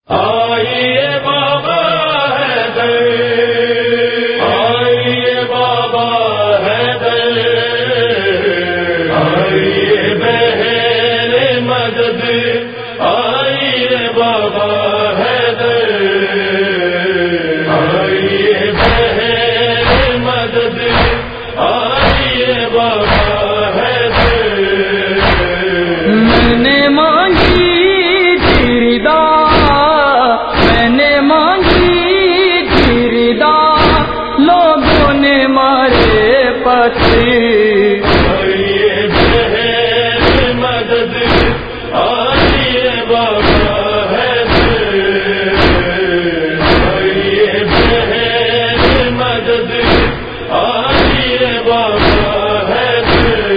آئیے بابا حیدر، آئیے بابا حیدر، آئیے بہر مدد، آئیے بابا حیدر، آئیے بہر مدد، آئیے بابا حیدر۔ میں نے مانگی تیری دعا، میں نے مانگی تیری دعا، لوگوں نے مارے پتھر۔ آئیے بہر مدد، آئیے بابا حیدر، آئیے بہر مدد، آئیے بابا حیدر۔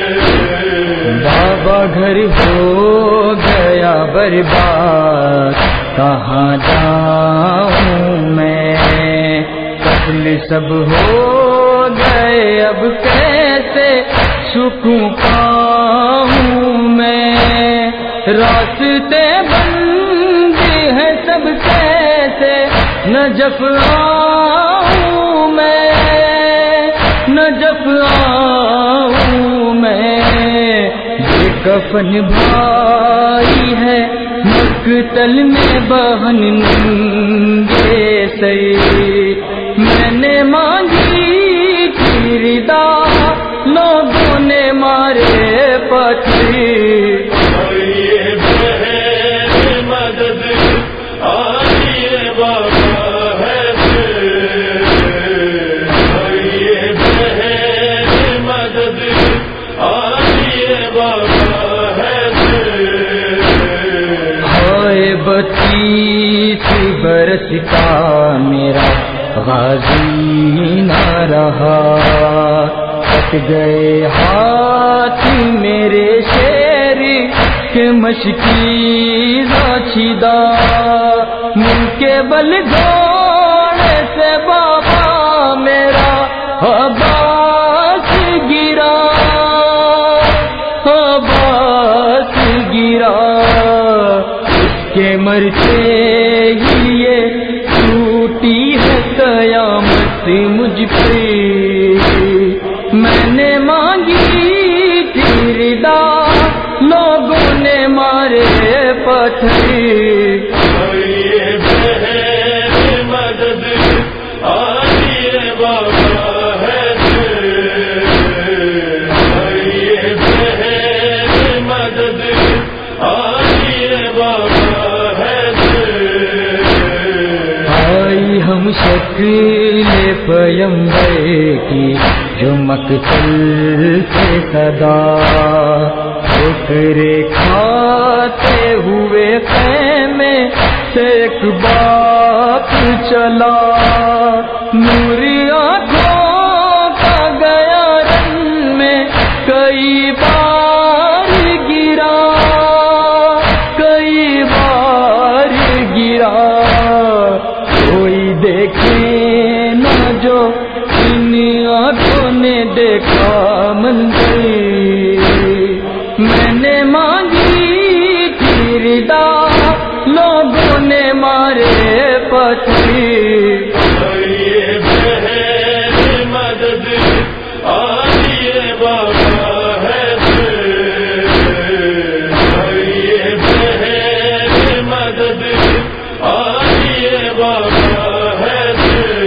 بابا گھر ہو گیا برباد، کہاں جاؤں میں؟ قتل سب ہو گئے، اب کیسے سکون پاؤں میں؟ راستے بند ہیں سب، کیسے نجف آؤں میں؟ نجف آؤں میں؟ یہ کفن بھائی ہے مقتل میں بہن ننگے سے، میں نے مانگی تیری دعا، لوگوں نے مارے پتھر۔ آئیے بہر مدد، آئیے بابا حیدر، آئیے بہر مدد، آئیے بابا حیدر۔ ہائے 32 برس کا میرا غازی نہ رہا، کٹ گئے ہاتھ میرے شیر کے مشکیزہ چھدا، منہ کے بل گھوڑے سے بابا میرا عباس گرا، عباس گرا، اس کے مرتے ہی یہ ٹوٹی ہے قیامت مجھ پہ۔ میں نے مانگی تیری دعا، لوگوں نے مارے پتھر۔ آئیے بہر مدد، آئیے بابا حیدر، آئیے بہر مدد، آئیے بابا حیدر۔ آئی ہم شکل پیمبر کی جو مقتل سے صدا، ٹھوکرے کھاتے ہوئے خیمے سے ایک باپ چلا، نور آنکھوں کا گیا رن میں کئی بار گرا، کئی بار گرا، کوئی دیکھے نہ جو ان آنکھوں نے دیکھا منظر۔ میں نے مانگی تیری دعا، لوگوں نے مارے پتھر۔ آئیے بہر مدد، آئیے بابا حیدر، آئیے بہر مدد، آئیے بابا حیدر۔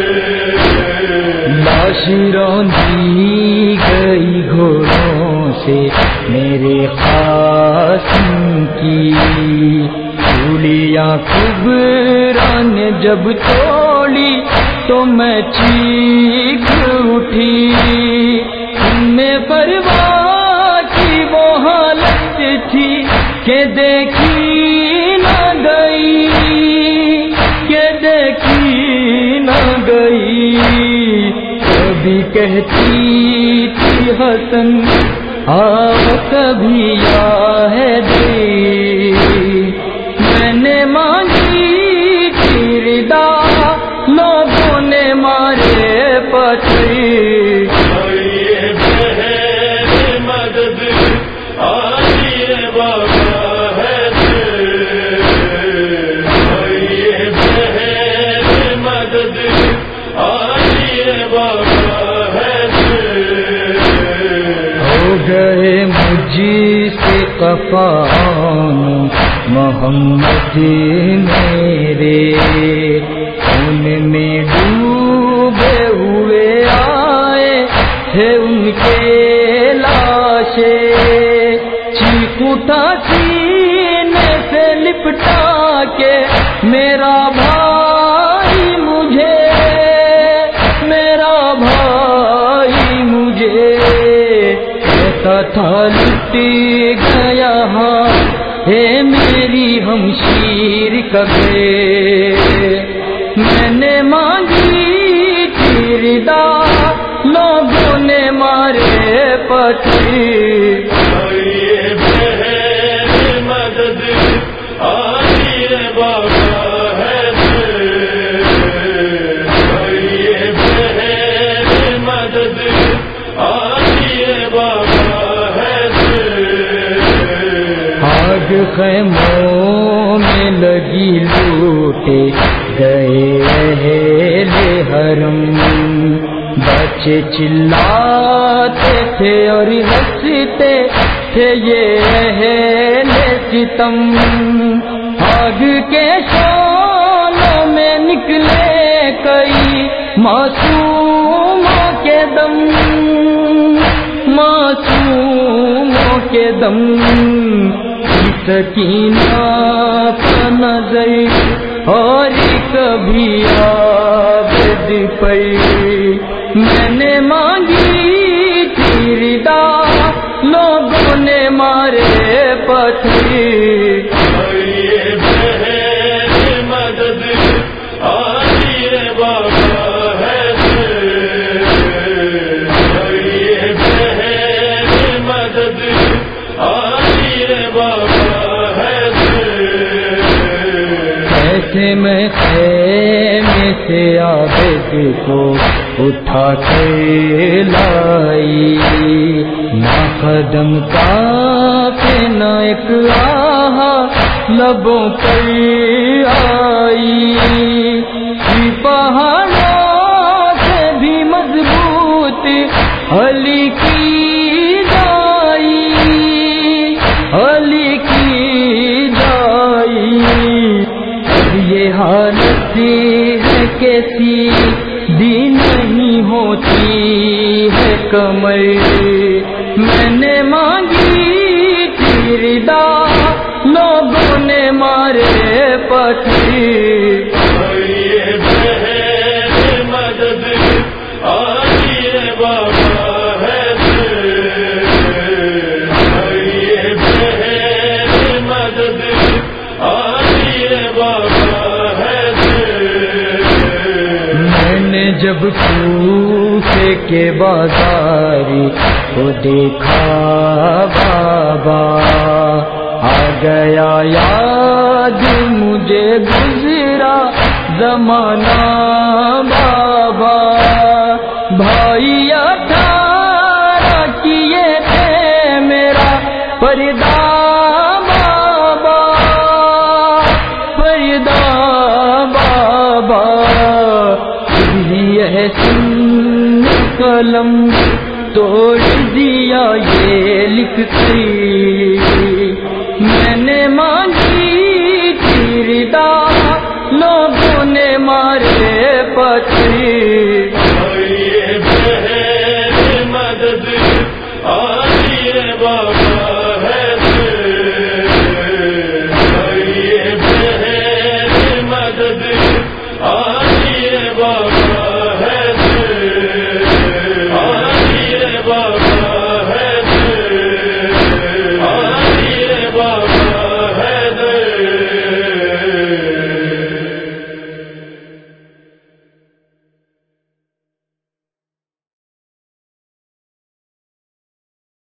لاش روندی گئی گھوڑوں سے میرے قاسم کی، چوڑیاں کبرا نے جب توڑی تو میں چیخ اٹھی، میں پرواہ کی وہ حالت تھی کہ دیکھی نہ گئی، کہ دیکھی نہ گئی۔ کبھی کہتی تھی حسن آؤ کبھی یا حیدر، میں نے مانگی تیری دعا، لوگوں نے مارے پتھر۔ آئیے بہر مدد، آئیے بابا حیدر، عفان محمد میرے، ان میں ڈوبے ہوئے آئے تھے ان کے لاشیں، چیخ اٹھا سینے سے لپٹا کے میرا بھائی مجھے، میرا بھائی مجھے، کہتا تھا لٹ گیا ہے میری ہمشیر کبھی، میں نے مانگی تھی ردا لوگوں نے مارے پتھر، آئیے بہن مدد آئیے بابا حیدر، آئیے بہن مدد آئیے بابا حیدر، آگ خیموں میں لگی لوٹے گئے اہل حرم، بچے چلاتے تھے اور ہنستے تھے یہ اہل ستم، آگ کے شعلوں میں نکلے کئی معصوموں کے دم، معصوموں کے دم، سکینہ کا نظر اور کبھی عابد پر، میں نے مانگی تھی ردا لوگوں نے مارے پتھر، آئیے بہن مدد آئیے بابا حیدر، آئیے بہن مدد آئیے بابا حیدر، کیسے میں خیمے سے عابد کو اٹھا کے لائی، نہ قدم کانپے نہ ایک آہا لبوں پر آئی، پہاڑوں سے بھی مضبوط علی کی جائی، علی کی جائی، اب یہ حالت ہے کیسی دی نہیں ہوتی ہے کمر، میں نے مانگی تھی ردا لوگوں نے مارے پتھر، آئیے بہن مدد آئیے بابا حیدر، آئیے بہن مدد آئیے بابا حیدر، میں نے جب کوفے کے بازار کو دیکھا بابا، آ گیا یاد مجھے گزرا زمانہ بابا، بھائی 18 کیے تھے میرا پردہ بابا، پردہ بابا، یہ سن قلم توڑ دیا یہ لکھ کے، میں نے مانگی تھی ردا لوگوں نے مارے پتھر، آئیے بہن مدد آئیے بابا